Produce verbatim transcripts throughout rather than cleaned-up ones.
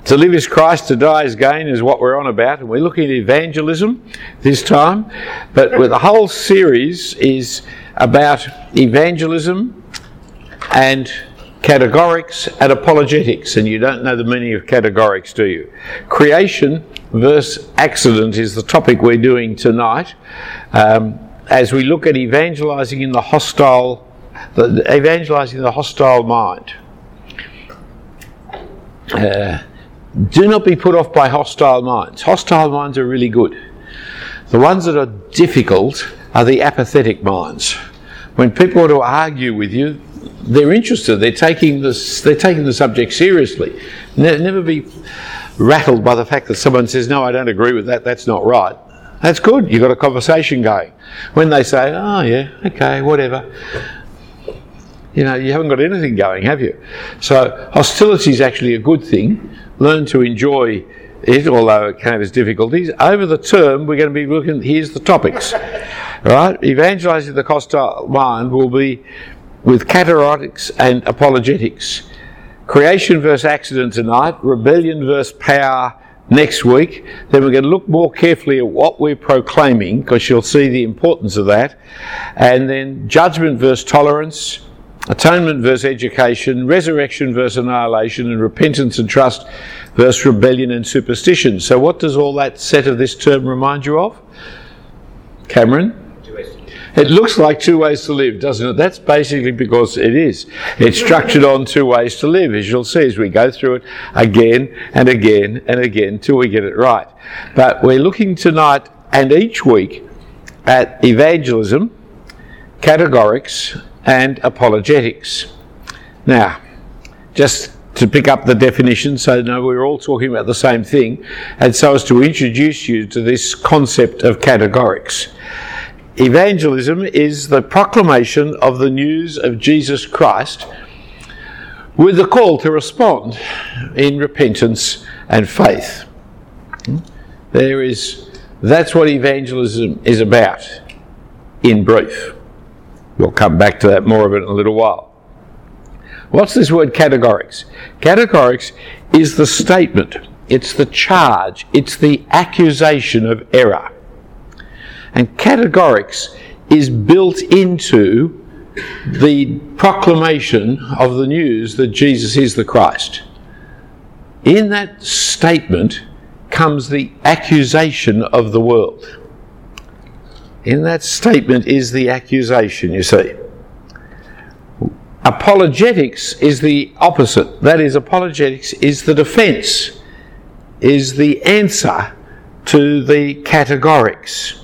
To live is Christ, to die is gain is what we're on about. And we're looking at evangelism this time. But with the whole series is about evangelism and categorics and apologetics. And you don't know the meaning of categorics, do you? Creation versus accident is the topic we're doing tonight. Um, as we look at evangelising in the hostile, the, evangelising the hostile mind. Uh, do not be put off by hostile minds. Hostile minds are really good. The ones that are difficult are the apathetic minds. When people want to argue with you, they're interested. They're taking this. They're taking the subject seriously. Ne- never be rattled by the fact that someone says, "No, I don't agree with that. That's not right." That's good. You've got a conversation going. When they say, "Oh yeah, okay, whatever," you know, you haven't got anything going, have you? So hostility is actually a good thing. Learn to enjoy it, although it can have its difficulties. Over the term, we're going to be looking, here's the topics. Right? Evangelising the hostile mind will be with categorics and apologetics. Creation versus accident tonight, rebellion versus power next week. Then we're going to look more carefully at what we're proclaiming, because you'll see the importance of that. And then judgment versus tolerance, atonement versus education, resurrection versus annihilation, and repentance and trust versus rebellion and superstition. So what does all that set of this term remind you of? Cameron? Two ways to live. It looks like two ways to live, doesn't it? That's basically because it is. It's structured on two ways to live, as you'll see as we go through it again and again and again till we get it right. But we're looking tonight and each week at evangelism, categorics, and apologetics. Now, just to pick up the definition so no, we're all talking about the same thing, and so as to introduce you to this concept of categorics. Evangelism is the proclamation of the news of Jesus Christ with the call to respond in repentance and faith. There is, that's what evangelism is about in brief. We'll come back to that, more of it in a little while. What's this word categorics? Categorics is the statement, it's the charge, it's the accusation of error. And categorics is built into the proclamation of the news that Jesus is the Christ. In that statement comes the accusation of the world. In that statement is the accusation, you see. Apologetics is the opposite. That is, apologetics is the defence, is the answer to the categorics.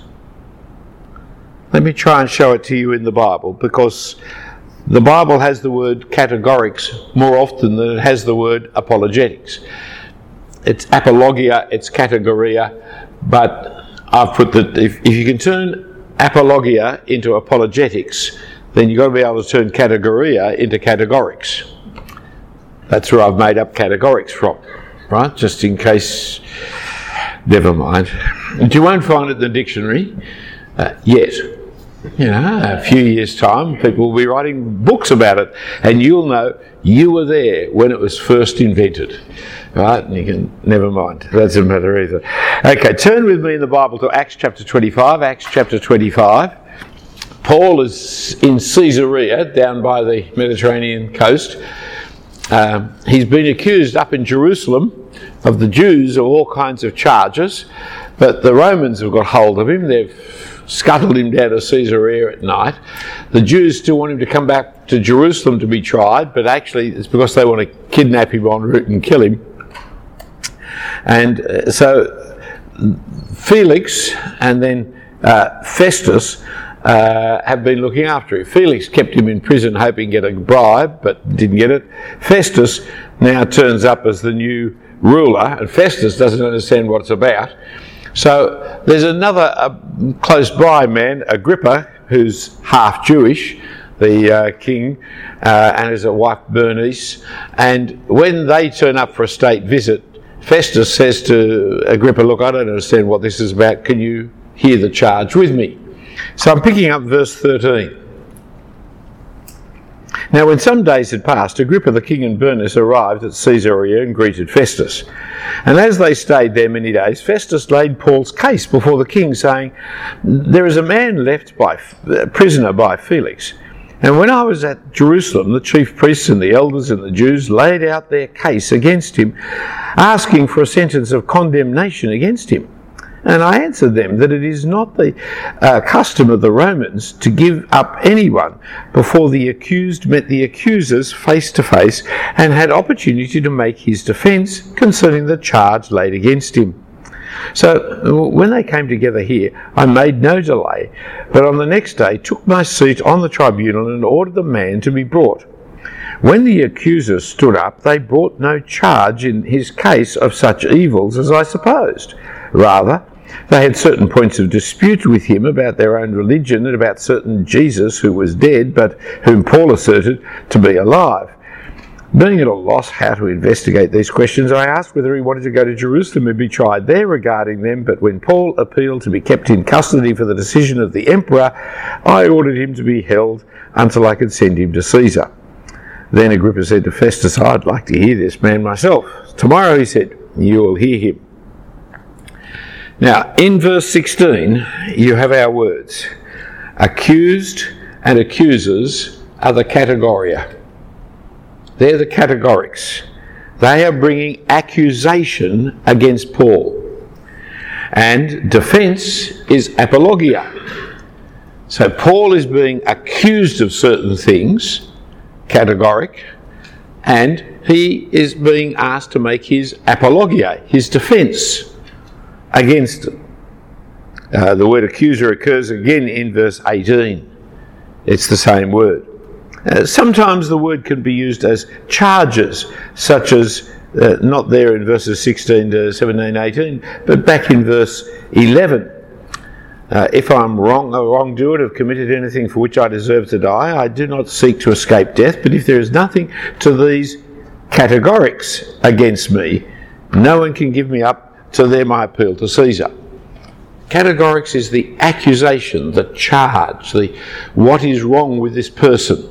Let me try and show it to you in the Bible, because the Bible has the word categorics more often than it has the word apologetics. It's apologia, it's categoria, but I've put that if, if you can turn apologia into apologetics, then you've got to be able to turn categoria into categorics. That's where I've made up categorics from, right? Just in case, never mind. And you won't find it in the dictionary uh, yet. You know, a few years' time, people will be writing books about it, and you'll know you were there when it was first invented. Right? And you can, never mind. That doesn't matter either. Okay, turn with me in the Bible to Acts chapter twenty-five. Acts chapter twenty-five. Paul is in Caesarea, down by the Mediterranean coast. Um, he's been accused up in Jerusalem of the Jews of all kinds of charges, but the Romans have got hold of him. They've scuttled him down to Caesarea at night. The Jews still want him to come back to Jerusalem to be tried, but actually it's because they want to kidnap him en route and kill him. And uh, so Felix and then uh, Festus uh, have been looking after him. Felix kept him in prison hoping to get a bribe, but didn't get it. Festus now turns up as the new ruler, and Festus doesn't understand what it's about. So there's another uh, close by man, Agrippa, who's half Jewish, the uh, king, uh, and his wife Bernice. And when they turn up for a state visit, Festus says to Agrippa, "Look, I don't understand what this is about. Can you hear the charge with me?" So I'm picking up verse thirteen. Now when some days had passed, Agrippa the king and Bernice arrived at Caesarea and greeted Festus. And as they stayed there many days, Festus laid Paul's case before the king, saying, "There is a man left by uh, prisoner by Felix. And when I was at Jerusalem, the chief priests and the elders and the Jews laid out their case against him, asking for a sentence of condemnation against him. And I answered them that it is not the uh, custom of the Romans to give up anyone before the accused met the accusers face to face and had opportunity to make his defence concerning the charge laid against him. So when they came together here, I made no delay, but on the next day took my seat on the tribunal and ordered the man to be brought. When the accusers stood up, they brought no charge in his case of such evils as I supposed. Rather, they had certain points of dispute with him about their own religion and about certain Jesus who was dead, but whom Paul asserted to be alive. Being at a loss how to investigate these questions, I asked whether he wanted to go to Jerusalem and be tried there regarding them, but when Paul appealed to be kept in custody for the decision of the emperor, I ordered him to be held until I could send him to Caesar. Then Agrippa said to Festus, "I'd like to hear this man myself." "Tomorrow," he said, "you will hear him." Now, in verse sixteen, you have our words. Accused and accusers are the categoria. They're the categorics. They are bringing accusation against Paul. And defence is apologia. So Paul is being accused of certain things, categoric, and he is being asked to make his apologia, his defence against it. Uh, the word accuser occurs again in verse eighteen. It's the same word. Uh, sometimes the word can be used as charges, such as, uh, not there in verses sixteen to seventeen, eighteen, but back in verse eleven. Uh, if I am wrong, a wrongdoer, have committed anything for which I deserve to die, I do not seek to escape death, but if there is nothing to these categorics against me, no one can give me up to them I appeal to Caesar. Categorics is the accusation, the charge, the what is wrong with this person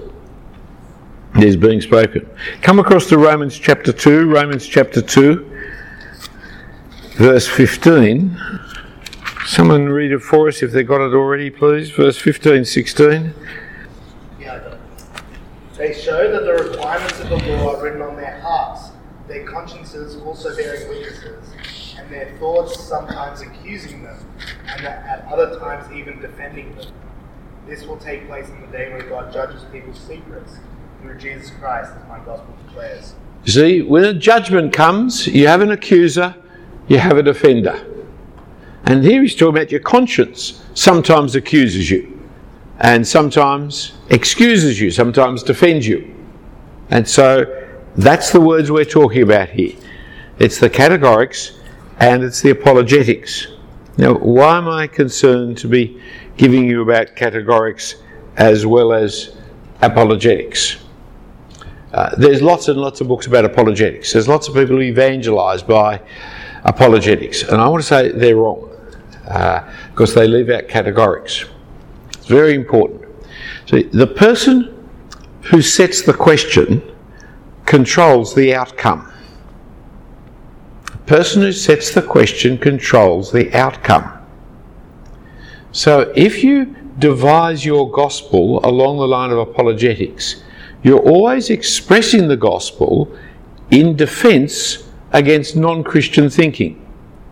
is being spoken. Come across to Romans chapter two, Romans chapter two, verse fifteen. Someone read it for us if they've got it already, please. Verse fifteen, sixteen. Yeah, they show that the requirements of the law are written on their hearts, their consciences also bearing witnesses, and their thoughts sometimes accusing them, and at other times even defending them. This will take place in the day when God judges people's secrets, through Jesus Christ, as my gospel declares. You see, when a judgment comes, you have an accuser, you have a defender. And here he's talking about your conscience sometimes accuses you, and sometimes excuses you, sometimes defends you. And so that's the words we're talking about here. It's the categorics and it's the apologetics. Now, why am I concerned to be giving you about categorics as well as apologetics? Uh, there's lots and lots of books about apologetics. There's lots of people who evangelise by apologetics, and I want to say they're wrong uh, because they leave out categorics. It's very important. So the person who sets the question controls the outcome. The person who sets the question controls the outcome. So if you devise your gospel along the line of apologetics, you're always expressing the gospel in defence against non-Christian thinking.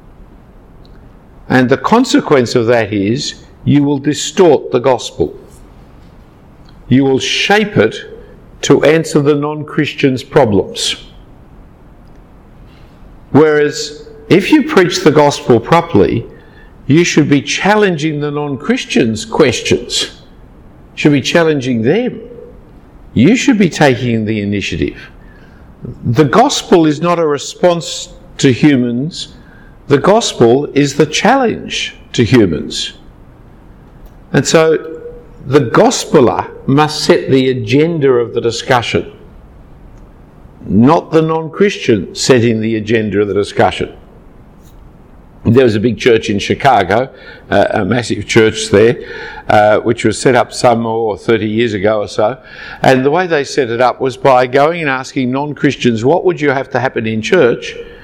And the consequence of that is you will distort the gospel. You will shape it to answer the non-Christians' problems. Whereas if you preach the gospel properly, you should be challenging the non-Christians' questions. You should be challenging them. You should be taking the initiative. The gospel is not a response to humans. The gospel is the challenge to humans. And so the gospeler must set the agenda of the discussion, not the non-Christian setting the agenda of the discussion. There was a big church in Chicago, uh, a massive church there, uh, which was set up some or thirty years ago or so. And the way they set it up was by going and asking non-Christians, what would you have to happen in church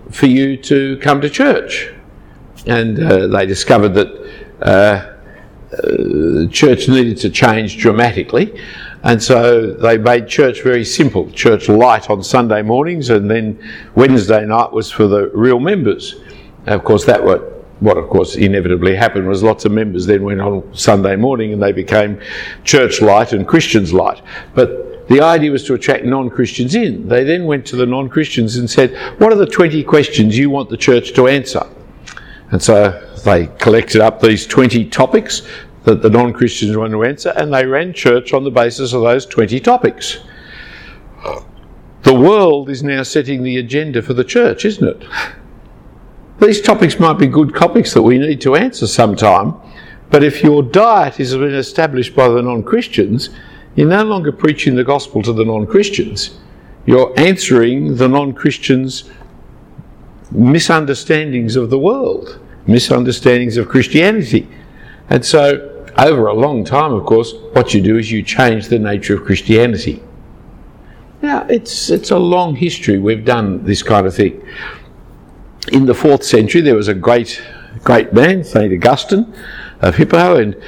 for you to come to church. And uh, they discovered that uh, uh, church needed to change dramatically, and so they made church very simple. Church light on Sunday mornings, and then Wednesday night was for the real members. Of course, that what what of course inevitably happened was lots of members then went on Sunday morning and they became church light and Christians light. But the idea was to attract non-Christians in. They then went to the non-Christians and said, what are the twenty questions you want the church to answer? And so they collected up these twenty topics that the non-Christians wanted to answer, and they ran church on the basis of those twenty topics. The world is now setting the agenda for the church, isn't it? These topics might be good topics that we need to answer sometime, but if your diet has been established by the non-Christians, you're no longer preaching the gospel to the non-Christians. You're answering the non-Christians' misunderstandings of the world, misunderstandings of Christianity. And so, over a long time, of course, what you do is you change the nature of Christianity. Now, it's it's a long history we've done this kind of thing. In the fourth century, there was a great, great man, Saint Augustine of Hippo, and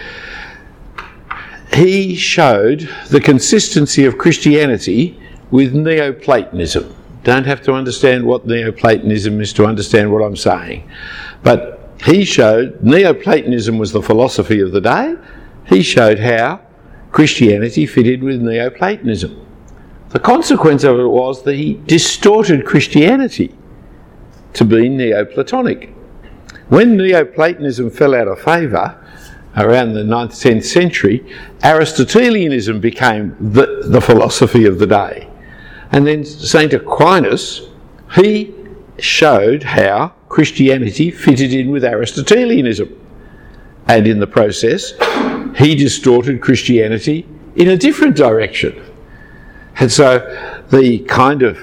he showed the consistency of Christianity with Neoplatonism. Don't have to understand what Neoplatonism is to understand what I'm saying. But he showed Neoplatonism was the philosophy of the day. He showed how Christianity fitted with Neoplatonism. The consequence of it was that he distorted Christianity to be Neoplatonic. When Neoplatonism fell out of favour around the ninth, tenth century, Aristotelianism became the, the philosophy of the day. And then Saint Aquinas, he showed how Christianity fitted in with Aristotelianism. And in the process, he distorted Christianity in a different direction. And so the kind of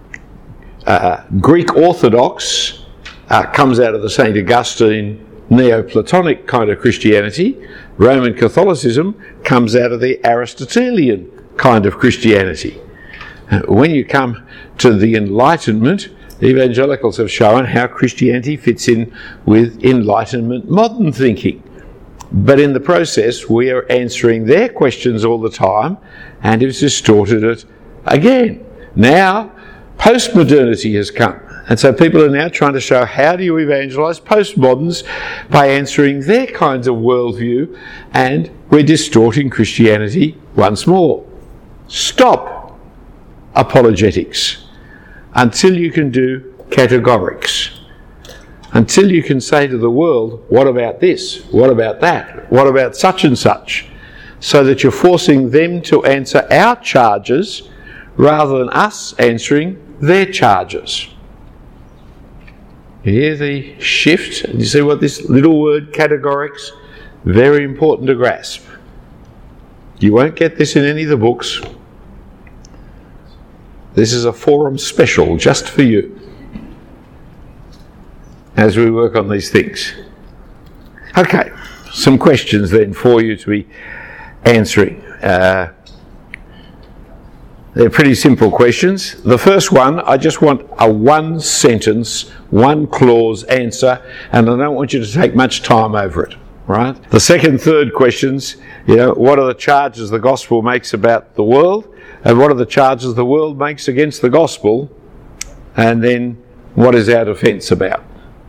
uh, Greek Orthodox uh, comes out of the Saint Augustine Neoplatonic kind of Christianity. Roman Catholicism comes out of the Aristotelian kind of Christianity. Uh, when you come to the Enlightenment, evangelicals have shown how Christianity fits in with Enlightenment modern thinking. But in the process, we are answering their questions all the time, and it's distorted it again. Now, postmodernity has come. And so people are now trying to show how do you evangelise postmoderns by answering their kinds of worldview, and we're distorting Christianity once more. Stop apologetics until you can do categorics. Until you can say to the world, what about this? What about that? What about such and such? So that you're forcing them to answer our charges rather than us answering their charges. You hear the shift? You see what this little word categorics, very important to grasp. You won't get this in any of the books. This is a forum special just for you as we work on these things. Okay, some questions then for you to be answering. Uh, they're pretty simple questions. The first one, I just want a one sentence, one clause answer, and I don't want you to take much time over it, right? The second, third questions, you know, what are the charges the gospel makes about the world, and what are the charges the world makes against the gospel, and then what is our defence about?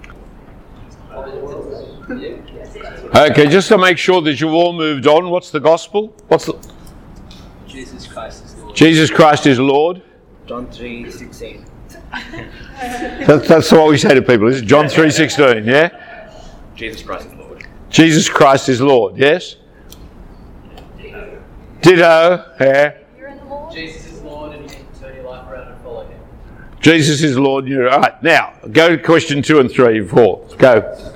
Okay, just to make sure that you've all moved on, what's the gospel? What's the... Jesus Christ is Lord. Jesus Christ is Lord. John three sixteen. That's, that's what we say to people, is it? John three sixteen, yeah? Jesus Christ is Lord. Jesus Christ is Lord, yes? Ditto, yeah? Jesus is Lord, and you can turn your life around and follow him. Jesus is Lord. You're all right. Now, go to question two and three and four. Go.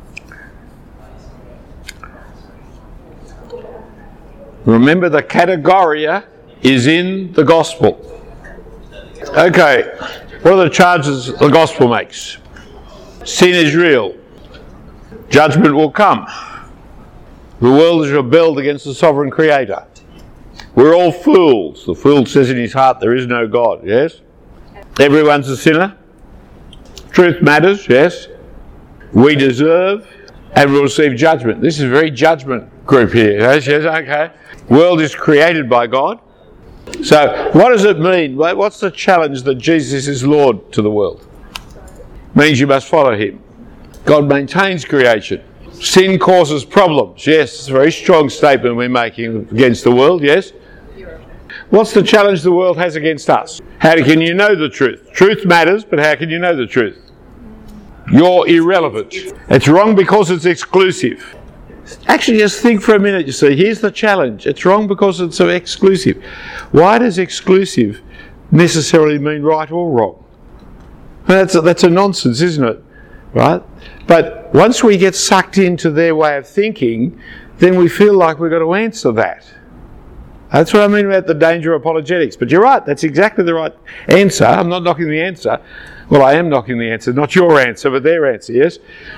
Remember, the categoria is in the gospel. Okay, what are the charges the gospel makes? Sin is real. Judgment will come. The world is rebelled against the sovereign creator. We're all fools. The fool says in his heart there is no God, yes? Everyone's a sinner. Truth matters, yes. We deserve and will receive judgment. This is a very judgment group here. Yes, yes, okay. World is created by God. So what does it mean? What's the challenge that Jesus is Lord to the world? Means you must follow him. God maintains creation. Sin causes problems. Yes, it's a very strong statement we're making against the world, yes. What's the challenge the world has against us? How can you know the truth? Truth matters, but how can you know the truth? You're irrelevant. It's wrong because it's exclusive. Actually, just think for a minute, you see. Here's the challenge. It's wrong because it's so exclusive. Why does exclusive necessarily mean right or wrong? That's a, that's a nonsense, isn't it? Right? But once we get sucked into their way of thinking, then we feel like we've got to answer that. That's what I mean about the danger of apologetics. But you're right, that's exactly the right answer. I'm not knocking the answer. Well, I am knocking the answer. Not your answer, but their answer, yes?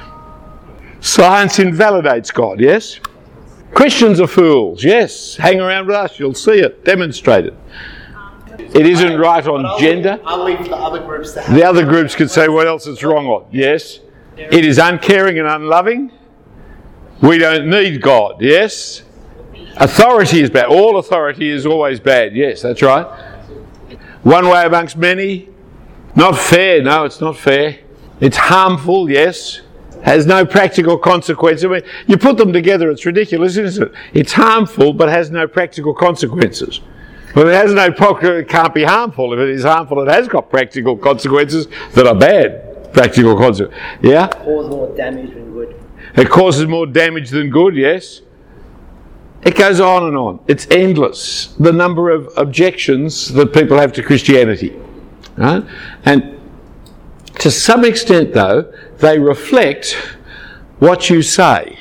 Science invalidates God, yes? Christians are fools, yes. Hang around with us, you'll see it demonstrated. It isn't right on I'll gender. Leave, I'll leave the other groups to have The other groups can say what else it's wrong on, yes? It is uncaring and unloving. We don't need God, yes? Authority is bad. All authority is always bad, yes, that's right. One way amongst many. Not fair, no, it's not fair. It's harmful, yes. Has no practical consequence. I mean, you put them together, it's ridiculous, isn't it? It's harmful, but has no practical consequences. Well, it has no, it can't be harmful. If it is harmful, it has got practical consequences that are bad. Practical consequences. Yeah? It causes more damage than good. It causes more damage than good, yes. It goes on and on. It's endless, the number of objections that people have to Christianity. Right? And to some extent, though, they reflect what you say.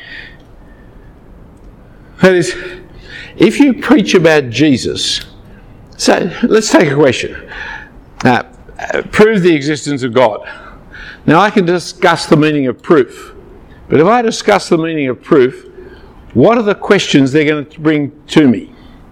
That is, if you preach about Jesus, so let's take a question. Uh, prove the existence of God. Now, I can discuss the meaning of proof, but if I discuss the meaning of proof, what are the questions they're going to bring to me?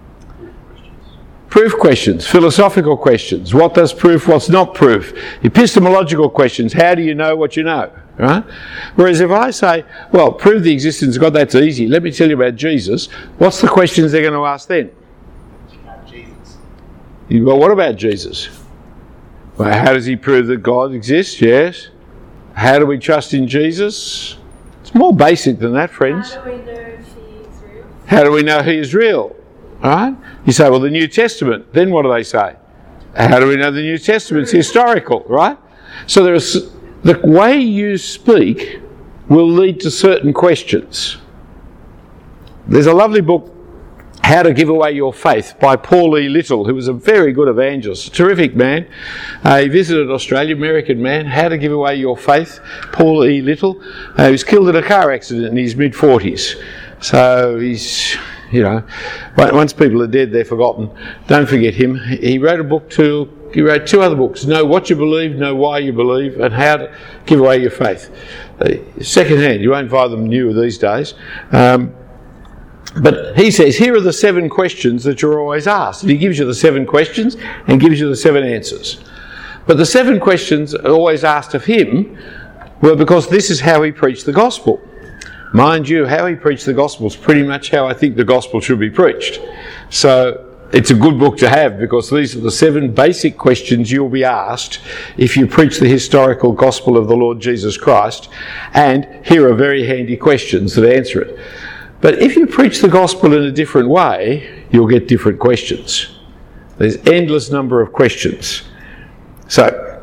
Proof questions, philosophical questions. What does proof, what's not proof? Epistemological questions. How do you know what you know? Right? Whereas if I say, well, prove the existence of God, that's easy. Let me tell you about Jesus. What's the questions they're going to ask then? About Jesus. Well, what about Jesus? Well, how does he prove that God exists? Yes. How do we trust in Jesus? It's more basic than that, friends. How do we know if he is real? How do we know he is real? Right? You say, well, the New Testament. Then what do they say? How do we know the New Testament's historical, right? So there is, the way you speak will lead to certain questions. There's a lovely book, How to Give Away Your Faith, by Paul E. Little, who was a very good evangelist, a terrific man. Uh, he visited Australia, American man. How to Give Away Your Faith, Paul E. Little. Uh, he was killed in a car accident in his mid forties. So he's... You know, once people are dead, they're forgotten. Don't forget him. He wrote a book too. He wrote two other books: Know What You Believe, Know Why You Believe, and How to Give Away Your Faith. Uh, second hand. You won't find them new these days. Um, but he says, here are the seven questions that you're always asked. And he gives you the seven questions and gives you the seven answers. But the seven questions always asked of him were because this is how he preached the gospel. Mind you, how he preached the gospel is pretty much how I think the gospel should be preached. So it's a good book to have because these are the seven basic questions you'll be asked if you preach the historical gospel of the Lord Jesus Christ. And here are very handy questions that answer it. But if you preach the gospel in a different way, you'll get different questions. There's endless number of questions. So,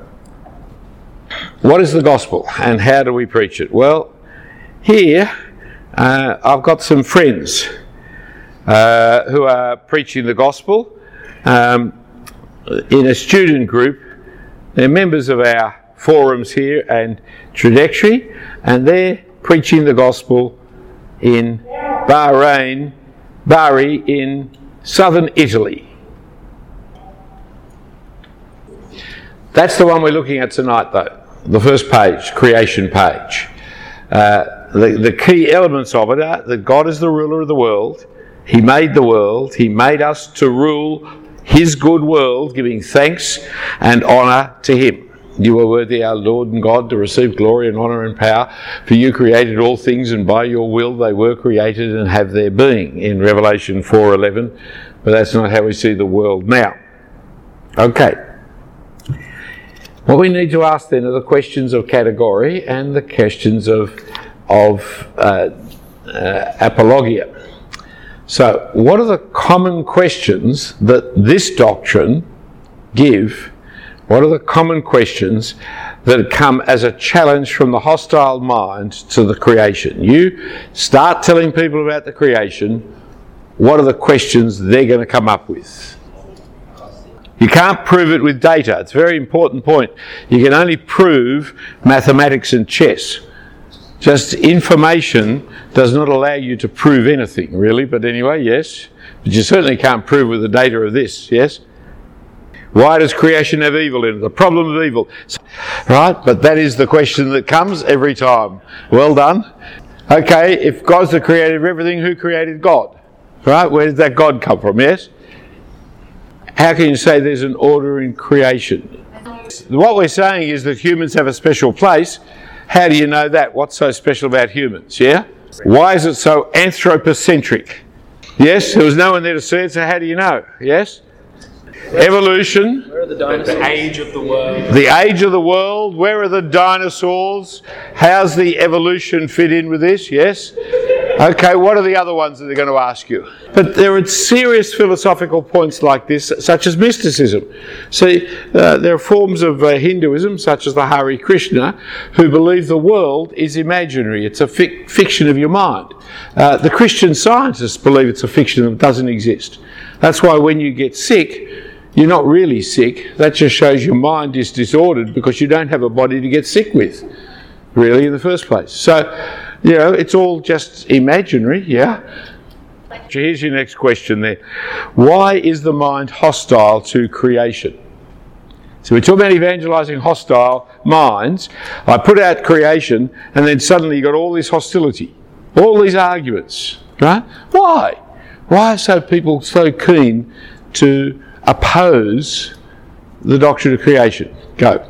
what is the gospel and how do we preach it? Well, here, uh, I've got some friends uh, who are preaching the gospel um, in a student group. They're members of our forums here and Trajectory, and they're preaching the gospel in Bahrain, Bari in southern Italy. That's the one we're looking at tonight, though. The first page, creation page. Uh, The, the key elements of it are that God is the ruler of the world. He made the world. He made us to rule his good world, giving thanks and honour to him. You are worthy, our Lord and God, to receive glory and honour and power, for you created all things, and by your will they were created and have their being, in Revelation four eleven. But that's not how we see the world now. Okay. What we need to ask then are the questions of category and the questions of, of uh, uh, apologia. So, what are the common questions that this doctrine give? What are the common questions that come as a challenge from the hostile mind to the creation? You start telling people about the creation, what are the questions they're going to come up with? You can't prove it with data. It's a very important point. You can only prove mathematics and chess. Just information does not allow you to prove anything, really. But anyway, yes. But you certainly can't prove with the data of this, yes? Why does creation have evil in it? The problem of evil. Right? But that is the question that comes every time. Well done. Okay, if God's the creator of everything, who created God? Right? Where did that God come from? Yes? How can you say there's an order in creation? What we're saying is that humans have a special place. How do you know that? What's so special about humans? Yeah? Why is it so anthropocentric? Yes? There was no one there to see it, so how do you know? Yes? Evolution. Where are the dinosaurs? The age of the world. The age of the world. Where are the dinosaurs? How's the evolution fit in with this? Yes? Okay, what are the other ones that they're going to ask you? But there are serious philosophical points like this, such as mysticism. See, uh, there are forms of uh, Hinduism, such as the Hare Krishna, who believe the world is imaginary. It's a fic- fiction of your mind. Uh, the Christian scientists believe it's a fiction that doesn't exist. That's why when you get sick, you're not really sick. That just shows your mind is disordered because you don't have a body to get sick with, really, in the first place. So, you know, it's all just imaginary, yeah? Here's your next question there. Why is the mind hostile to creation? So we're talking about evangelising hostile minds. I put out creation and then suddenly you got all this hostility, all these arguments, right? Why? Why are so people so keen to oppose the doctrine of creation? Go.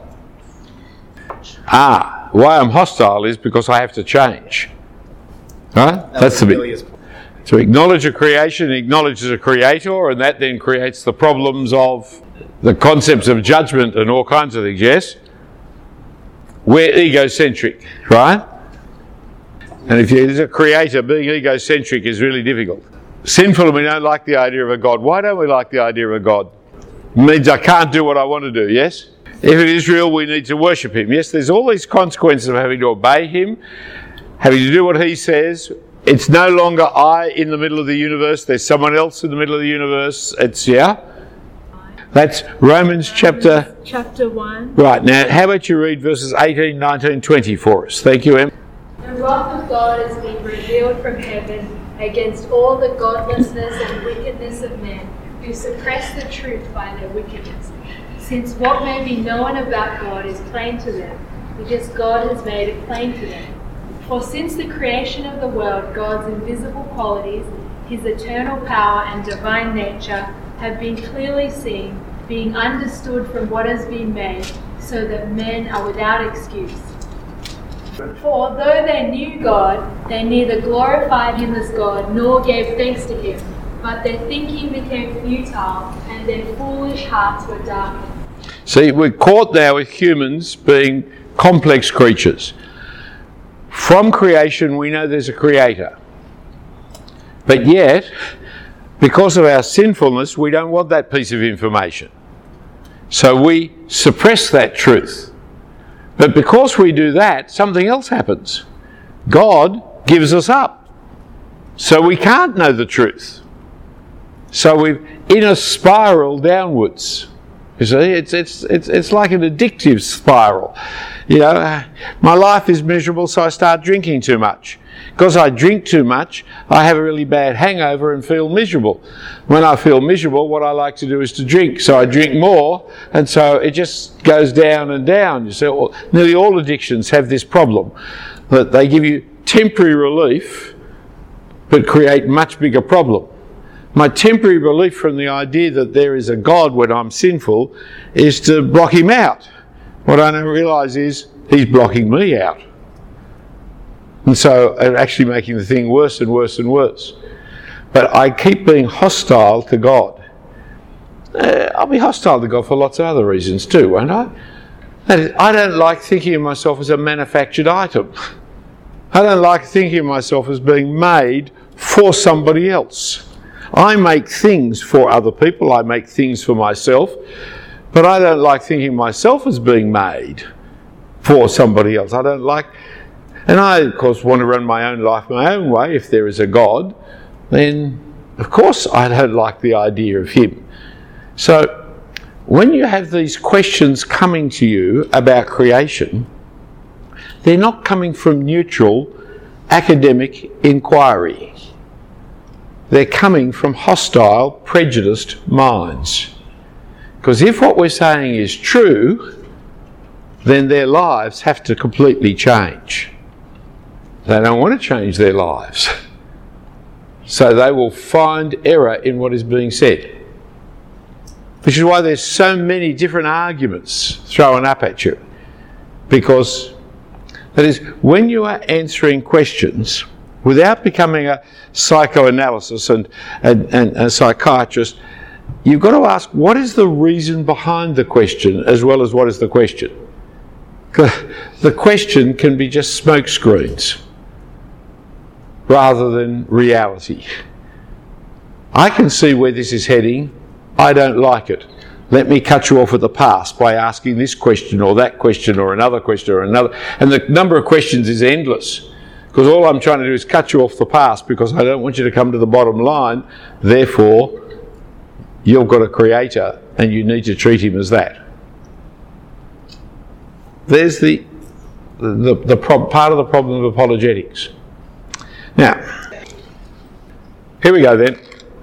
Ah. Why I'm hostile is because I have to change. Right? That's the bit. To acknowledge a creation acknowledges a creator, and that then creates the problems of the concepts of judgment and all kinds of things, yes? We're egocentric, right? And if you're a creator, being egocentric is really difficult. Sinful, and we don't like the idea of a God. Why don't we like the idea of a God? It means I can't do what I want to do, yes? If it is real, we need to worship him. Yes, there's all these consequences of having to obey him, having to do what he says. It's no longer I in the middle of the universe. There's someone else in the middle of the universe. It's, yeah? That's Romans chapter... Chapter one. Right, now how about you read verses eighteen, nineteen, twenty for us. Thank you, Em. The wrath of God has been revealed from heaven against all the godlessness and wickedness of men who suppress the truth by their wickedness. Since what may be known about God is plain to them, because God has made it plain to them. For since the creation of the world, God's invisible qualities, his eternal power and divine nature, have been clearly seen, being understood from what has been made, so that men are without excuse. For though they knew God, they neither glorified him as God, nor gave thanks to him, but their thinking became futile, and their foolish hearts were darkened. See, we're caught now with humans being complex creatures. From creation, we know there's a creator. But yet, because of our sinfulness, we don't want that piece of information. So we suppress that truth. But because we do that, something else happens. God gives us up. So we can't know the truth. So we're in a spiral downwards. You see, it's it's it's it's like an addictive spiral. You know, uh, my life is miserable, so I start drinking too much. Because I drink too much, I have a really bad hangover and feel miserable. When I feel miserable, what I like to do is to drink. So I drink more, and so it just goes down and down. You see, well, nearly all addictions have this problem, that they give you temporary relief, but create much bigger problem. My temporary relief from the idea that there is a God when I'm sinful is to block him out. What I don't realise is he's blocking me out. And so it's actually making the thing worse and worse and worse. But I keep being hostile to God. Uh, I'll be hostile to God for lots of other reasons too, won't I? That is, I don't like thinking of myself as a manufactured item. I don't like thinking of myself as being made for somebody else. I make things for other people, I make things for myself, but I don't like thinking of myself as being made for somebody else. I don't like, and I of course want to run my own life my own way. If there is a God, then of course I don't like the idea of him. So when you have these questions coming to you about creation, they're not coming from neutral academic inquiry. They're coming from hostile, prejudiced minds. Because if what we're saying is true, then their lives have to completely change. They don't want to change their lives. So they will find error in what is being said. Which is why there's so many different arguments thrown up at you. Because that is, when you are answering questions without becoming a psychoanalysis and, and, and a psychiatrist, you've got to ask, what is the reason behind the question as well as what is the question? The question can be just smoke screens rather than reality. I can see where this is heading. I don't like it. Let me cut you off at the pass by asking this question or that question or another question or another. And the number of questions is endless. Because all I'm trying to do is cut you off the pass because I don't want you to come to the bottom line. Therefore, you've got a creator and you need to treat him as that. There's the, the, the pro- part of the problem of apologetics. Now, here we go then.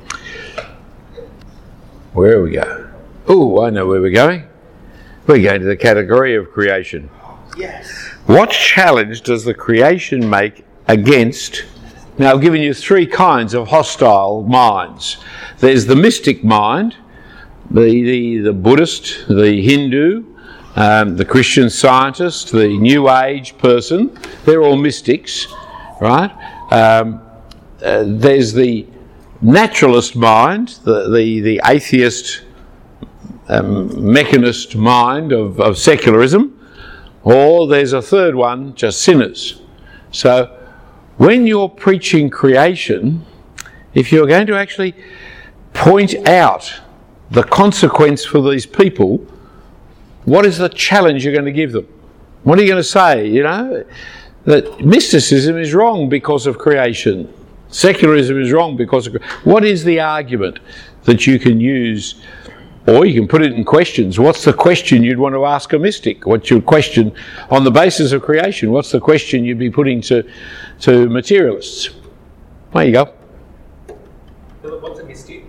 Where do we go? Oh, I know where we're going. We're going to the category of creation. Yes. What challenge does the creation make against? Now, I've given you three kinds of hostile minds. There's the mystic mind, the, the, the Buddhist, the Hindu, um, the Christian scientist, the New Age person. They're all mystics, right? Um, uh, there's the naturalist mind, the, the, the atheist um, mechanist mind of, of secularism. Or there's a third one, just sinners. So when you're preaching creation, if you're going to actually point out the consequence for these people, what is the challenge you're going to give them? What are you going to say? You know, that mysticism is wrong because of creation. Secularism is wrong because of... What is the argument that you can use? Or you can put it in questions. What's the question you'd want to ask a mystic? What's your question on the basis of creation? What's the question you'd be putting to, to materialists? There you go. Philip, what's a mystic?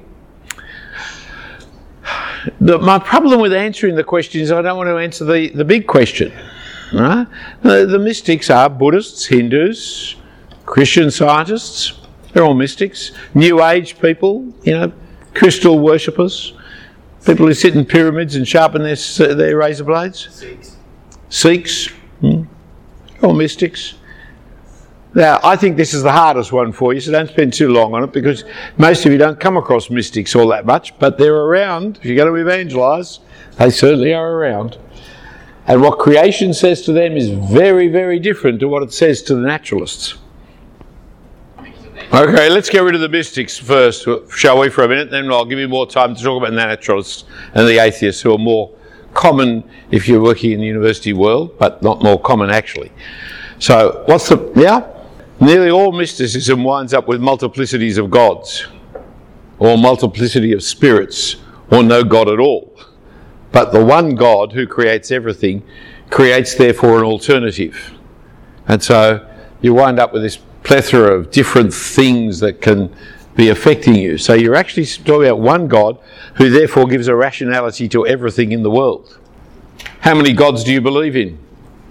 The, my problem with answering the question is I don't want to answer the, the big question. Right? The, the mystics are Buddhists, Hindus, Christian scientists. They're all mystics. New Age people, you know, crystal worshippers. People who sit in pyramids and sharpen their, their razor blades. Sikhs. Sikhs. Hmm. Or mystics. Now, I think this is the hardest one for you, so don't spend too long on it because most of you don't come across mystics all that much, but they're around. If you're going to evangelise, they certainly are around. And what creation says to them is very, very different to what it says to the naturalists. Okay, let's get rid of the mystics first, shall we, for a minute? Then I'll give you more time to talk about the naturalists and the atheists, who are more common if you're working in the university world, but not more common actually. So, what's the... Yeah? Nearly all mysticism winds up with multiplicities of gods, or multiplicity of spirits, or no God at all. But the one God who creates everything creates therefore an alternative. And so you wind up with this plethora of different things that can be affecting you. So you're actually talking about one God who therefore gives a rationality to everything in the world. How many gods do you believe in?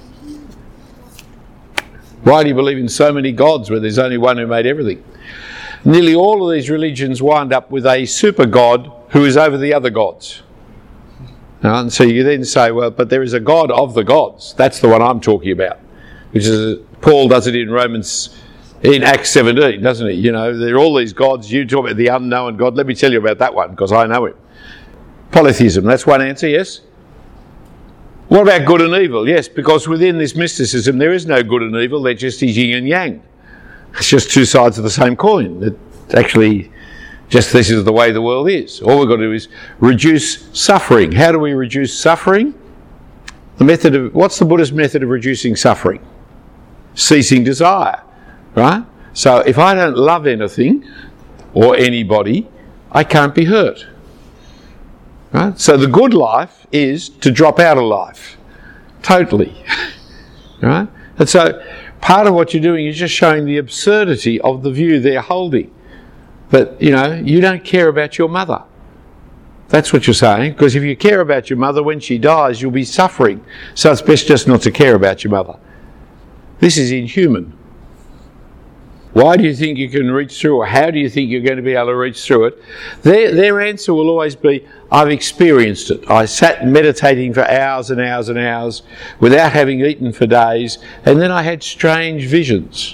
Why do you believe in so many gods where there's only one who made everything? Nearly all of these religions wind up with a super God who is over the other gods. Right? And so you then say, well, but there is a God of the gods. That's the one I'm talking about, which is, Paul does it in Romans, in Acts seventeen, doesn't he? You know, there are all these gods. You talk about the unknown God. Let me tell you about that one, because I know him. Polytheism, that's one answer, yes. What about good and evil? Yes, because within this mysticism there is no good and evil, they're just yin and yang. It's just two sides of the same coin. It actually, just this is the way the world is. All we've got to do is reduce suffering. How do we reduce suffering? The method of, what's the Buddhist method of reducing suffering? Ceasing desire, right? So if I don't love anything or anybody, I can't be hurt. Right? So the good life is to drop out of life. Totally. Right? And so part of what you're doing is just showing the absurdity of the view they're holding. That, you know, you don't care about your mother. That's what you're saying. Because if you care about your mother, when she dies, you'll be suffering. So it's best just not to care about your mother. This is inhuman. Why do you think you can reach through, or how do you think you're going to be able to reach through it? Their, their answer will always be, I've experienced it. I sat meditating for hours and hours and hours without having eaten for days, and then I had strange visions.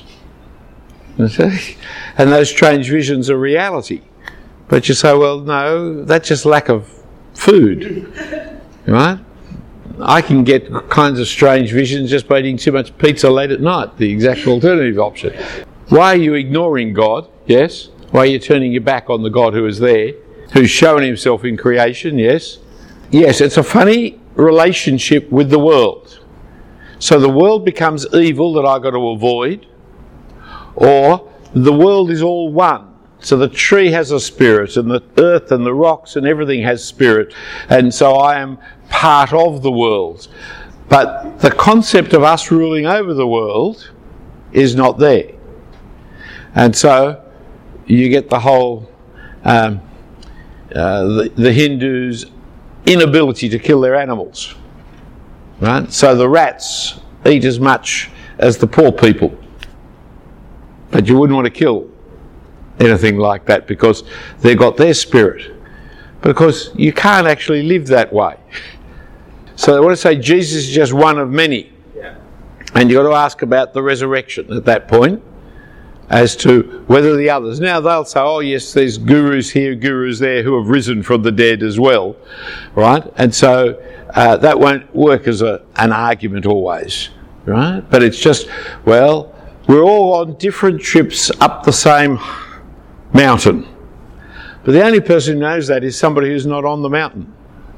And those strange visions are reality. But you say, well, no, that's just lack of food. Right? I can get kinds of strange visions just by eating too much pizza late at night, the exact alternative option. Why are you ignoring God? Yes. Why are you turning your back on the God who is there, who's shown himself in creation? Yes. Yes, it's a funny relationship with the world. So the world becomes evil that I've got to avoid, or the world is all one. So the tree has a spirit, and the earth and the rocks and everything has spirit, and so I am part of the world. But the concept of us ruling over the world is not there. And so you get the whole, um, uh, the, the Hindus' inability to kill their animals. Right? So the rats eat as much as the poor people. But you wouldn't want to kill anything like that because they've got their spirit. Because you can't actually live that way. So I want to say Jesus is just one of many. Yeah. And you've got to ask about the resurrection at that point, as to whether the others. Now they'll say, oh yes, there's gurus here, gurus there who have risen from the dead as well. Right? And so uh, that won't work as a, an argument always. Right? But it's just, well, we're all on different trips up the same mountain. But the only person who knows that is somebody who's not on the mountain.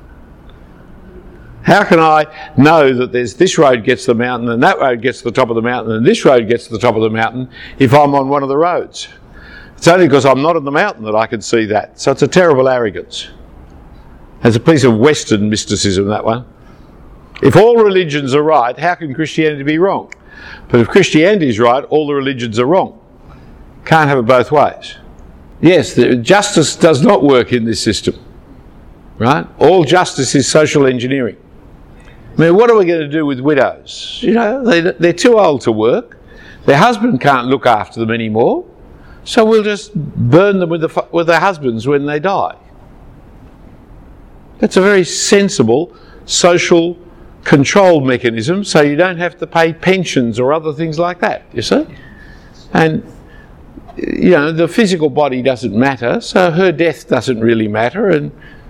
How can I know that there's this road gets to the mountain and that road gets to the top of the mountain and this road gets to the top of the mountain if I'm on one of the roads? It's only because I'm not on the mountain that I can see that. So it's a terrible arrogance. It's a piece of Western mysticism, that one. If all religions are right, how can Christianity be wrong? But if Christianity is right, all the religions are wrong. Can't have it both ways. Yes, the, justice does not work in this system. Right? All justice is social engineering. I mean, what are we going to do with widows? You know, they, they're too old to work. Their husband can't look after them anymore. So we'll just burn them with, the, with their husbands when they die. That's a very sensible social control mechanism, so you don't have to pay pensions or other things like that, you see? And, you know, the physical body doesn't matter, so her death doesn't really matter. And,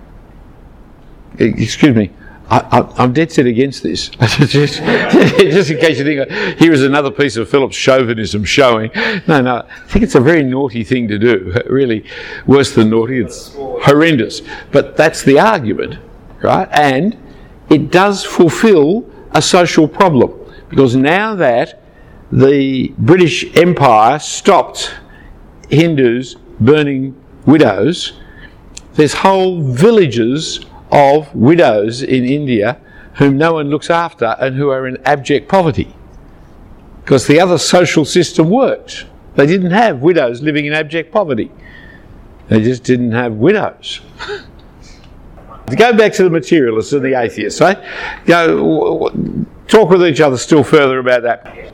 excuse me, I, I, I'm dead set against this. just, just in case you think, here is another piece of Philip's chauvinism showing. No, no, I think it's a very naughty thing to do. Really, worse than naughty, it's horrendous. But that's the argument, right? And it does fulfil a social problem. Because now that the British Empire stopped Hindus burning widows, there's whole villages of widows in India whom no one looks after and who are in abject poverty. Because the other social system worked. They didn't have widows living in abject poverty. They just didn't have widows. To go back to the materialists and the atheists, right? Go, talk with each other still further about that.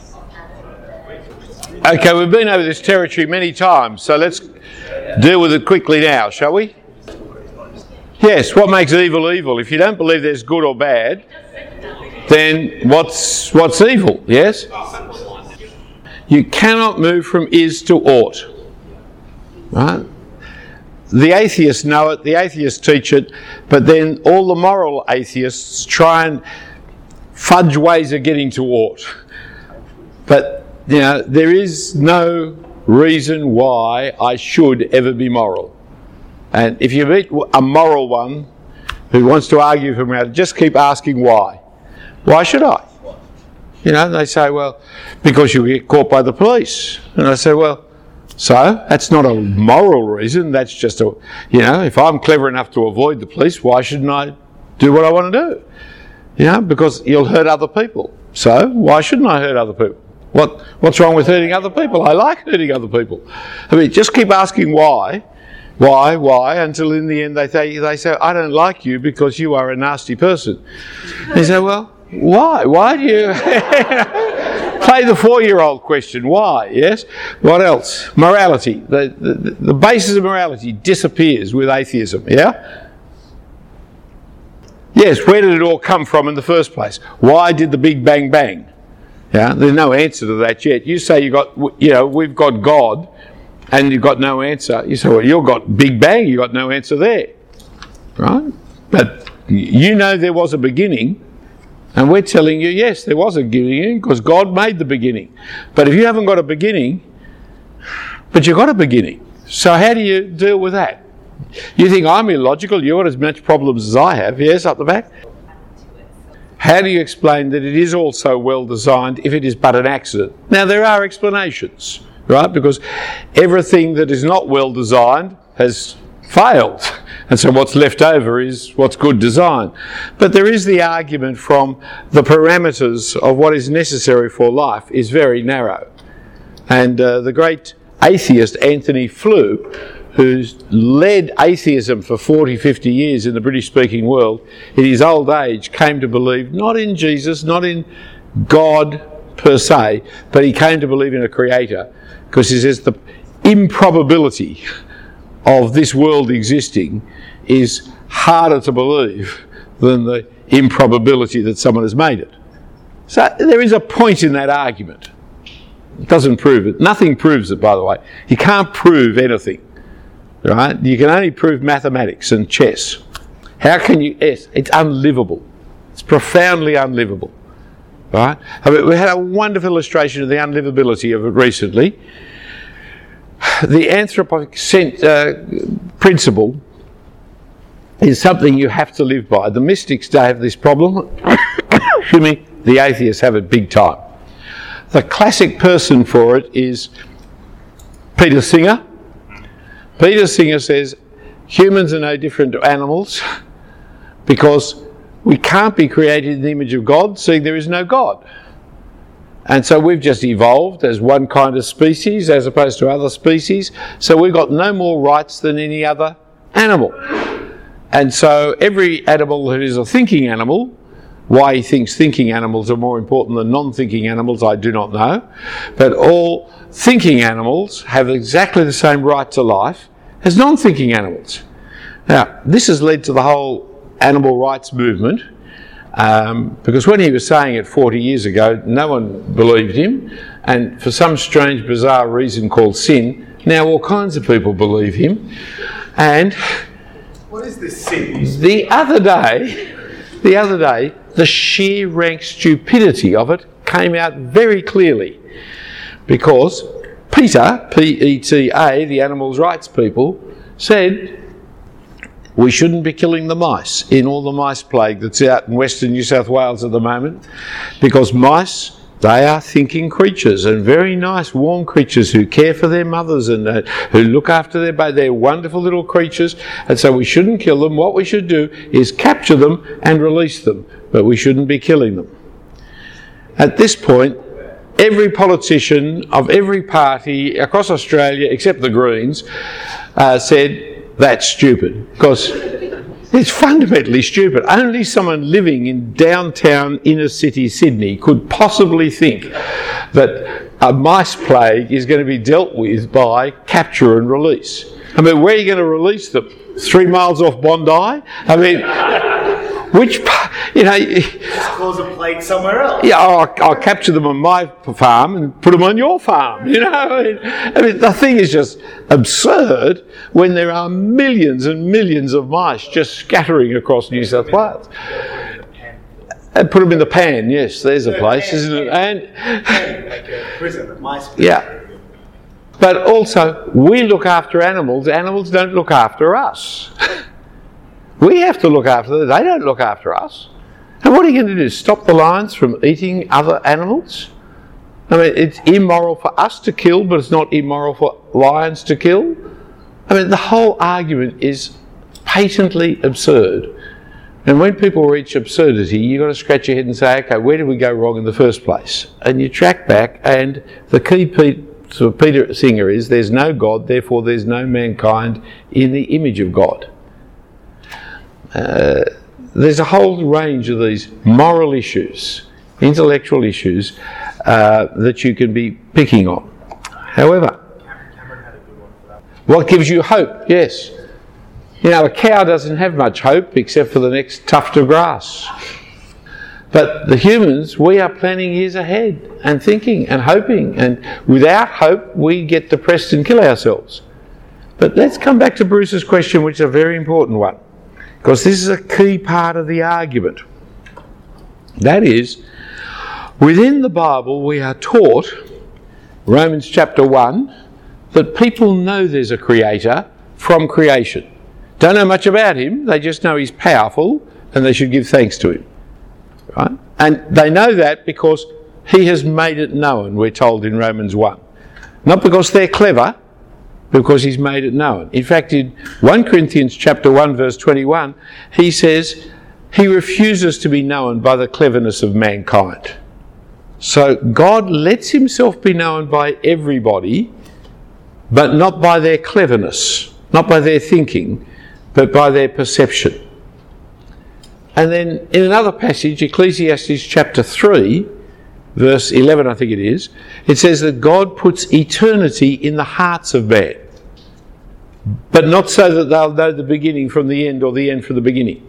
Okay, we've been over this territory many times, so let's deal with it quickly now, shall we? Yes, what makes evil evil? If you don't believe there's good or bad, then what's what's evil? Yes? You cannot move from is to ought. Right? The atheists know it, the atheists teach it, but then all the moral atheists try and fudge ways of getting to ought. But, you know, there is no reason why I should ever be moral. And if you meet a moral one who wants to argue for me, just keep asking why. Why should I? You know, they say, well, because you'll get caught by the police. And I say, well, so that's not a moral reason. That's just a, you know, if I'm clever enough to avoid the police, why shouldn't I do what I want to do? You know, because you'll hurt other people. So why shouldn't I hurt other people? What What's wrong with hurting other people? I like hurting other people. I mean, just keep asking why, why, why, until in the end they say, they say, I don't like you because you are a nasty person. They say, well, why? Why do you play the four-year-old question? Why? Yes. What else? Morality. The, the the basis of morality disappears with atheism. Yeah. Yes. Where did it all come from in the first place? Why did the Big Bang bang? Yeah. There's no answer to that yet. You say you got, you know, we've got God, and you've got no answer. You say, well, you've got Big Bang. You got no answer there, right? But you know there was a beginning. And we're telling you, yes, there was a beginning because God made the beginning. But if you haven't got a beginning, but you've got a beginning. So how do you deal with that? You think I'm illogical, you've got as much problems as I have, yes, up the back? How do you explain that it is also well designed if it is but an accident? Now there are explanations, right? Because everything that is not well designed has failed. And so what's left over is what's good design. But there is the argument from the parameters of what is necessary for life is very narrow. And uh, the great atheist Anthony Flew, who's led atheism for forty, fifty years in the British-speaking world, in his old age came to believe not in Jesus, not in God per se, but he came to believe in a creator. Because he says the improbability of this world existing is harder to believe than the improbability that someone has made it. So there is a point in that argument. It doesn't prove it. Nothing proves it, by the way. You can't prove anything, right? You can only prove mathematics and chess. How can you? Yes, it's unlivable. It's profoundly unlivable, right? I mean, we had a wonderful illustration of the unlivability of it recently. The anthropic sense, uh, principle is something you have to live by. The mystics don't have this problem. Excuse me, the atheists have it big time. The classic person for it is Peter Singer. Peter Singer says humans are no different to animals because we can't be created in the image of God, seeing there is no God. And so we've just evolved as one kind of species as opposed to other species. So we've got no more rights than any other animal. And so every animal that is a thinking animal, why he thinks thinking animals are more important than non-thinking animals, I do not know. But all thinking animals have exactly the same right to life as non-thinking animals. Now, this has led to the whole animal rights movement. Um, because when he was saying it forty years ago, no one believed him, and for some strange, bizarre reason called sin, now all kinds of people believe him. And what is this sin? The other day, the other day, the sheer rank stupidity of it came out very clearly, because PETA, P E T A, the animals' rights people, said we shouldn't be killing the mice in all the mice plague that's out in Western New South Wales at the moment, because mice, they are thinking creatures and very nice, warm creatures who care for their mothers and uh, who look after their babies. They're wonderful little creatures, and so we shouldn't kill them. What we should do is capture them and release them, but we shouldn't be killing them. At this point, every politician of every party across Australia, except the Greens, uh, said, that's stupid, because it's fundamentally stupid. Only someone living in downtown inner city Sydney could possibly think that a mice plague is going to be dealt with by capture and release. I mean, where are you going to release them? three miles off Bondi. I mean, which, pa- you know, Cause a plague somewhere else. yeah, I'll, I'll capture them on my farm and put them on your farm. You know, I mean, I mean, the thing is just absurd when there are millions and millions of mice just scattering across New South Wales. And put them in the pan. Yes, there's a place, isn't it? And Like a prison, a mice prison. yeah. But also, we look after animals. Animals don't look after us. We have to look after them. They don't look after us. And what are you going to do? Stop the lions from eating other animals? I mean, it's immoral for us to kill, but it's not immoral for lions to kill. I mean, the whole argument is patently absurd. And when people reach absurdity, you've got to scratch your head and say, okay, where did we go wrong in the first place? And you track back, and the key piece for Peter Singer is there's no God, therefore there's no mankind in the image of God. Uh, there's a whole range of these moral issues, intellectual issues, uh, that you can be picking on. However, Cameron had a good one for that. what gives you hope? Yes. You know, a cow doesn't have much hope except for the next tuft of grass. But the humans, we are planning years ahead and thinking and hoping, and without hope we get depressed and kill ourselves. But let's come back to Bruce's question, which is a very important one, because this is a key part of the argument. That is, within the Bible we are taught, Romans chapter one, that people know there's a creator from creation. Don't know much about him, they just know he's powerful and they should give thanks to him. Right? And they know that because he has made it known, we're told in Romans one. Not because they're clever, because he's made it known. In fact, in First Corinthians chapter one verse twenty-one, he says he refuses to be known by the cleverness of mankind. So God lets himself be known by everybody, but not by their cleverness, not by their thinking, but by their perception. And then in another passage, Ecclesiastes chapter three, verse eleven I think it is, it says that God puts eternity in the hearts of man, but not so that they'll know the beginning from the end or the end from the beginning.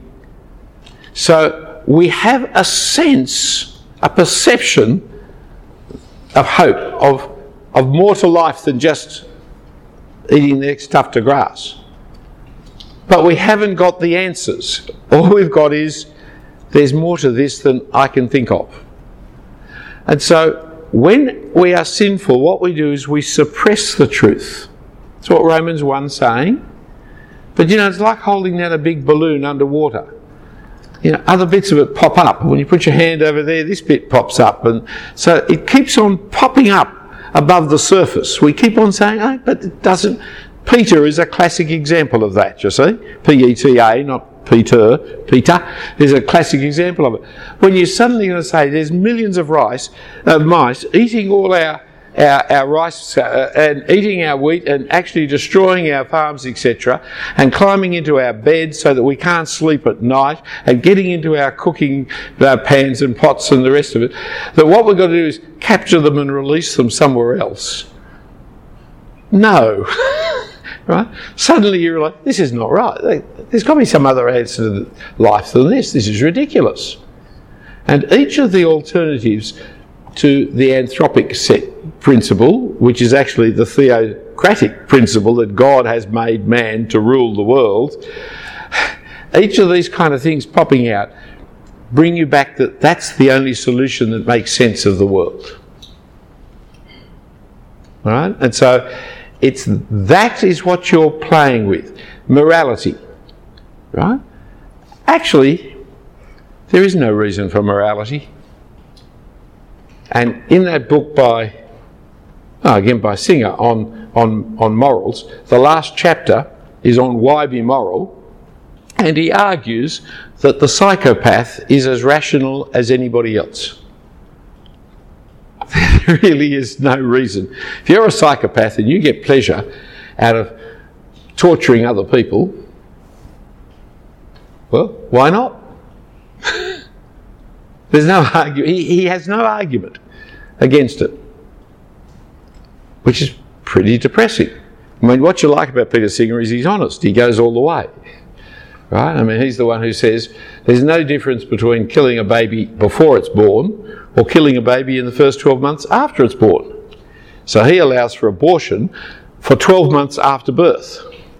So we have a sense, a perception of hope, of, of more to life than just eating the next tuft of grass. But we haven't got the answers. All we've got is, there's more to this than I can think of. And so, when we are sinful, what we do is we suppress the truth. That's what Romans one is saying. But you know, it's like holding down a big balloon underwater. You know, other bits of it pop up. When you put your hand over there, this bit pops up. And so it keeps on popping up above the surface. We keep on saying, oh, but it doesn't... Peter is a classic example of that, you see. P E T A, not Peter. Peter is a classic example of it. When you're suddenly going to say there's millions of rice, uh, mice eating all our our, our rice uh, and eating our wheat and actually destroying our farms, et cetera, and climbing into our beds so that we can't sleep at night and getting into our cooking uh, pans and pots and the rest of it, that what we've got to do is capture them and release them somewhere else. No. Right? Suddenly you're like, this is not right. There's got to be some other answer to life than this. This is ridiculous. And each of the alternatives to the anthropic set principle, which is actually the theocratic principle that God has made man to rule the world, each of these kind of things popping out bring you back that that's the only solution that makes sense of the world. All right? And so it's that is what you're playing with. Morality. Right? Actually, there is no reason for morality. And in that book by, oh, again by Singer, on, on, on morals, the last chapter is on why be moral, and he argues that the psychopath is as rational as anybody else. There really is no reason. If you're a psychopath and you get pleasure out of torturing other people, well, why not? There's no argument. He, he has no argument against it, which is pretty depressing. I mean, what you like about Peter Singer is he's honest. He goes all the way. Right? I mean, he's the one who says there's no difference between killing a baby before it's born or killing a baby in the first twelve months after it's born. So he allows for abortion for twelve months after birth.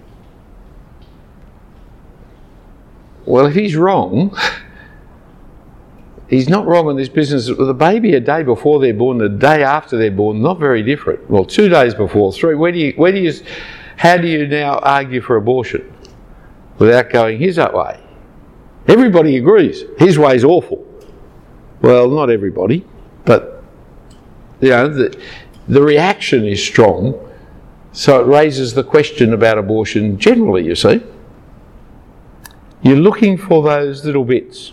Well, if he's wrong, he's not wrong in this business. With a baby a day before they're born, the day after they're born, not very different. Well, two days before, three. Where do you, where do you, how do you now argue for abortion without going his way? Everybody agrees his way's awful. Well, not everybody, but you know the, the reaction is strong, so it raises the question about abortion generally. You see, you're looking for those little bits.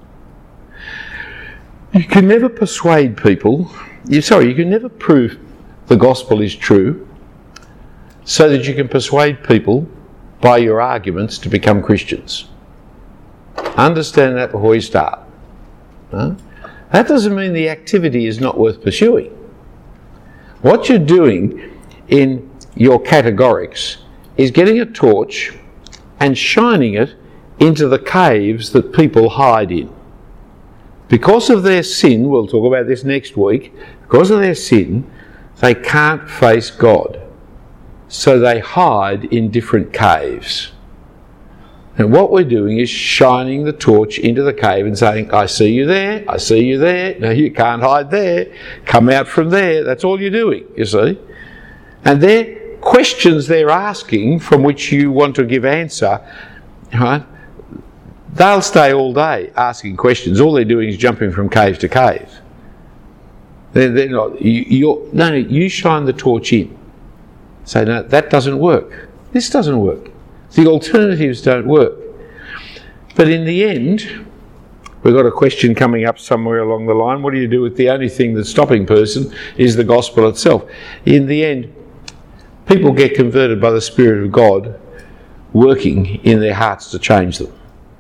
You can never persuade people. You sorry, you can never prove the gospel is true, so that you can persuade people by your arguments to become Christians. Understand that before you start. Huh? That doesn't mean the activity is not worth pursuing. What you're doing in your categorics is getting a torch and shining it into the caves that people hide in. Because of their sin, we'll talk about this next week, because of their sin, they can't face God. So they hide in different caves. And what we're doing is shining the torch into the cave and saying, I see you there, I see you there, no, you can't hide there, come out from there. That's all you're doing, you see. And they're questions they're asking from which you want to give answer, right? They'll stay all day asking questions. All they're doing is jumping from cave to cave. They're, they're not, you, you're, no, no, you shine the torch in. Say, no, that doesn't work. This doesn't work. The alternatives don't work. But in the end, we've got a question coming up somewhere along the line. What do you do with the only thing that's stopping person is the gospel itself? In the end, people get converted by the Spirit of God working in their hearts to change them.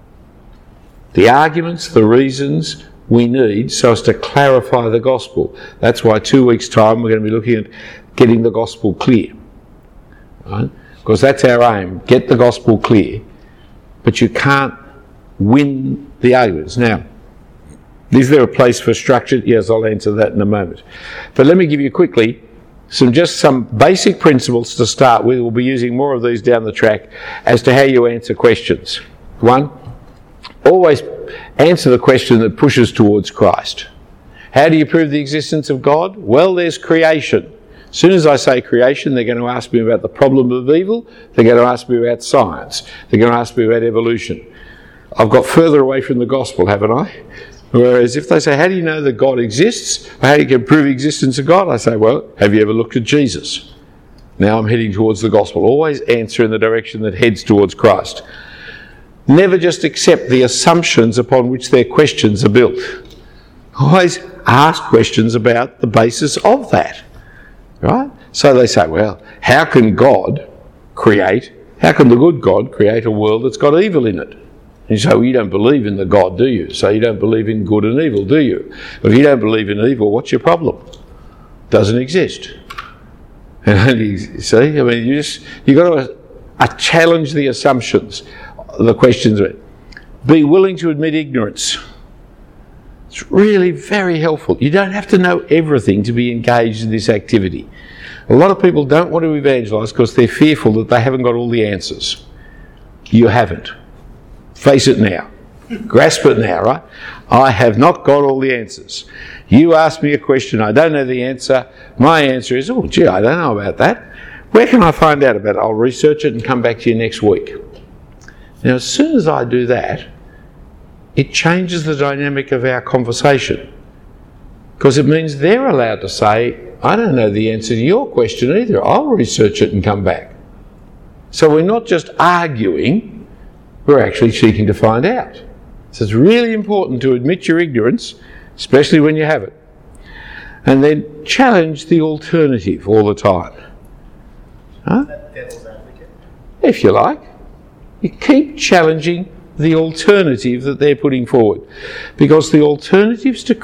The arguments, the reasons we need so as to clarify the gospel. That's why two weeks' time we're going to be looking at getting the gospel clear. Right? Because that's our aim, get the gospel clear. But you can't win the arguments. Now, is there a place for structure? Yes, I'll answer that in a moment. But let me give you quickly some just some basic principles to start with. We'll be using more of these down the track as to how you answer questions. One, always answer the question that pushes towards Christ. How do you prove the existence of God? Well, there's creation. As soon as I say creation, they're going to ask me about the problem of evil. They're going to ask me about science. They're going to ask me about evolution. I've got further away from the gospel, haven't I? Whereas if they say, how do you know that God exists? Or how do you can prove the existence of God? I say, well, have you ever looked at Jesus? Now I'm heading towards the gospel. Always answer in the direction that heads towards Christ. Never just accept the assumptions upon which their questions are built. Always ask questions about the basis of that. Right? So they say, well, how can God create, how can the good God create a world that's got evil in it? And you say, well, you don't believe in the God, do you? So you don't believe in good and evil, do you? But if you don't believe in evil, what's your problem? It doesn't exist. And you see, I mean, you just, you've got to uh, challenge the assumptions, the questions. Be willing to admit ignorance. It's really very helpful. You don't have to know everything to be engaged in this activity. A lot of people don't want to evangelise because they're fearful that they haven't got all the answers. You haven't. Face it now. Grasp it now, right? I have not got all the answers. You ask me a question, I don't know the answer. My answer is, oh gee, I don't know about that. Where can I find out about it? I'll research it and come back to you next week. Now, as soon as I do that, it changes the dynamic of our conversation. Because it means they're allowed to say, I don't know the answer to your question either. I'll research it and come back. So we're not just arguing, we're actually seeking to find out. So it's really important to admit your ignorance, especially when you have it. And then challenge the alternative all the time. Huh? Devil's advocate. If you like. You keep challenging the alternative that they're putting forward. Because the alternatives to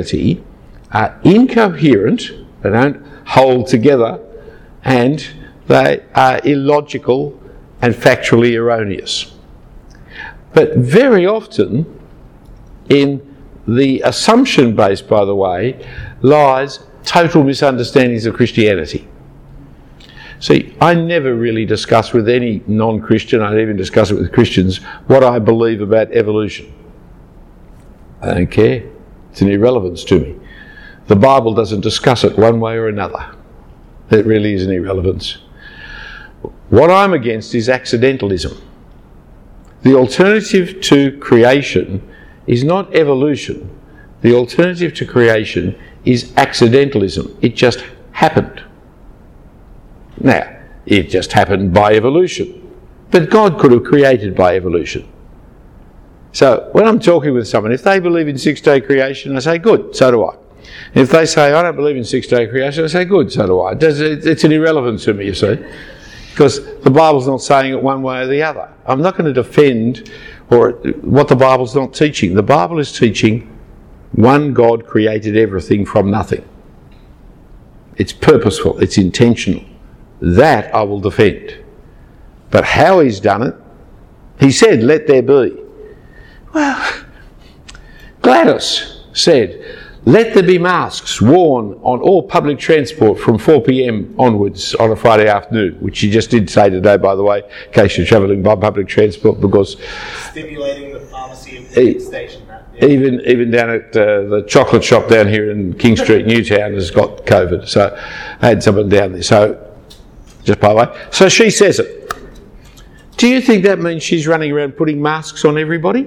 Christianity are incoherent, they don't hold together, and they are illogical and factually erroneous. But very often, in the assumption base, by the way, lies total misunderstandings of Christianity. See, I never really discuss with any non-Christian, I don't even discuss it with Christians, what I believe about evolution. I don't care. It's an irrelevance to me. The Bible doesn't discuss it one way or another. It really is an irrelevance. What I'm against is accidentalism. The alternative to creation is not evolution. The alternative to creation is accidentalism. It just happened. Now, it just happened by evolution. But God could have created by evolution. So when I'm talking with someone, if they believe in six-day creation, I say, good, so do I. If they say, I don't believe in six-day creation, I say, good, so do I. It's an irrelevance to me, you see. Because the Bible's not saying it one way or the other. I'm not going to defend or what the Bible's not teaching. The Bible is teaching one God created everything from nothing. It's purposeful, it's intentional. That I will defend. But how he's done it, he said, let there be. Well, Gladys said, let there be masks worn on all public transport from four p.m. onwards on a Friday afternoon, which she just did say today, by the way, in case you're travelling by public transport, because stimulating the pharmacy of the station. Yeah. Even even down at uh, the chocolate shop down here in King Street, Newtown, has got COVID. So I had someone down there. So just by the way, so she says it. Do you think that means she's running around putting masks on everybody?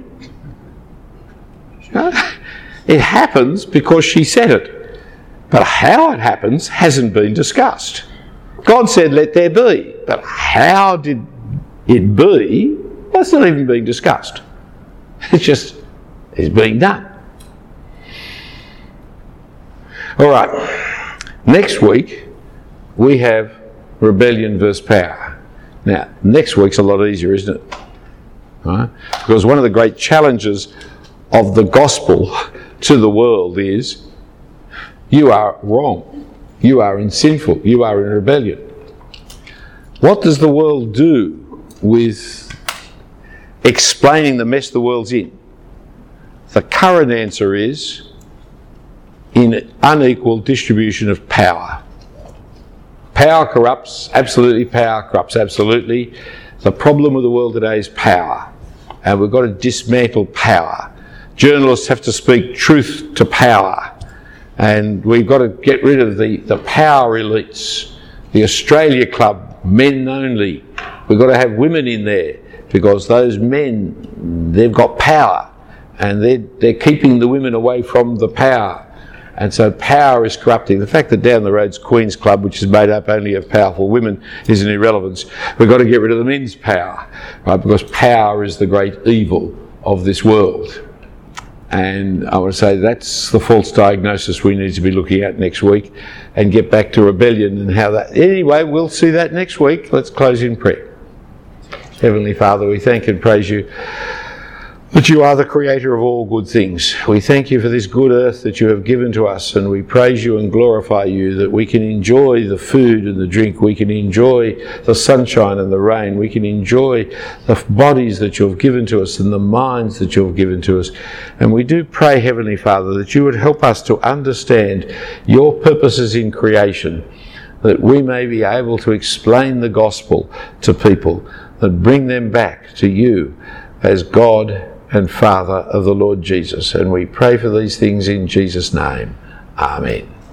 No. It happens because she said it. But how it happens hasn't been discussed. God said, let there be. But how did it be? Well, it's not even being discussed. It's just, it's being done. All right. Next week, we have rebellion versus power. Now, next week's a lot easier, isn't it? Right? Because one of the great challenges of the gospel to the world is, you are wrong, you are in sinful, you are in rebellion. What does the world do with explaining the mess the world's in? The current answer is in unequal distribution of power. Power corrupts, absolutely, power corrupts, absolutely. The problem with the world today is power, and we've got to dismantle power. Journalists have to speak truth to power, and we've got to get rid of the, the power elites. The Australia Club, men only. We've got to have women in there, because those men, they've got power, and they're, they're keeping the women away from the power. And so power is corrupting. The fact that down the road's Queen's Club, which is made up only of powerful women, is an irrelevance. We've got to get rid of the men's power, right? Because power is the great evil of this world. And I want to say that's the false diagnosis we need to be looking at next week, and get back to rebellion and how that... Anyway, we'll see that next week. Let's close in prayer. Heavenly Father, we thank and praise you that you are the creator of all good things. We thank you for this good earth that you have given to us, and we praise you and glorify you that we can enjoy the food and the drink, we can enjoy the sunshine and the rain, we can enjoy the bodies that you have given to us and the minds that you have given to us. And we do pray, Heavenly Father, that you would help us to understand your purposes in creation, that we may be able to explain the gospel to people, that bring them back to you as God and Father of the Lord Jesus. And we pray for these things in Jesus' name. Amen.